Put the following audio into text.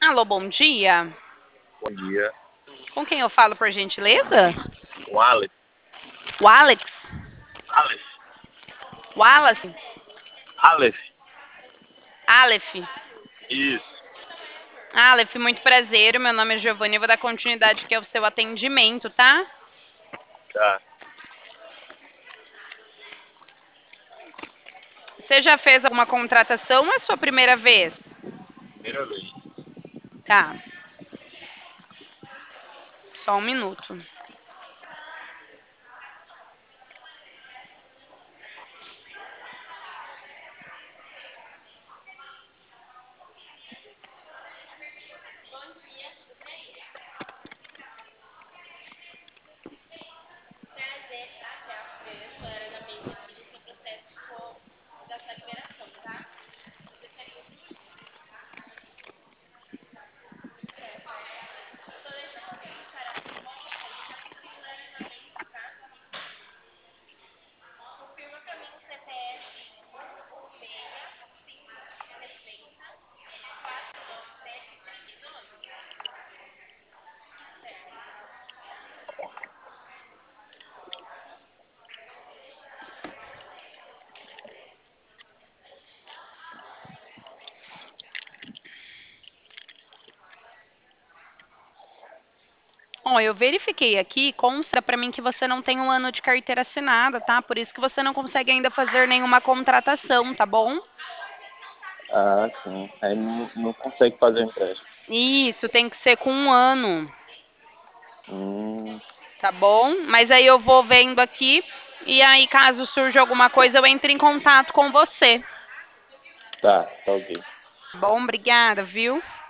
Alô, bom dia. Bom dia. Com quem eu falo, por gentileza? O Alex. O Alex? Alex. Wallace? Alex. Aleph? Isso. Aleph, muito prazer. Meu nome é Giovanni. Eu vou dar continuidade aqui ao seu atendimento, tá? Tá. Você já fez alguma contratação ou é sua primeira vez? Primeira vez. Tá. Só um minuto. Ó, eu verifiquei aqui, consta pra mim que você não tem um ano de carteira assinada, tá? Por isso que você não consegue ainda fazer nenhuma contratação, tá bom? Ah, sim. Aí não consegue fazer o empréstimo. Isso, tem que ser com um ano, Hum, tá bom? Mas aí eu vou vendo aqui e aí caso surja alguma coisa eu entro em contato com você. tá, tá ok. Tá bom, obrigada, viu?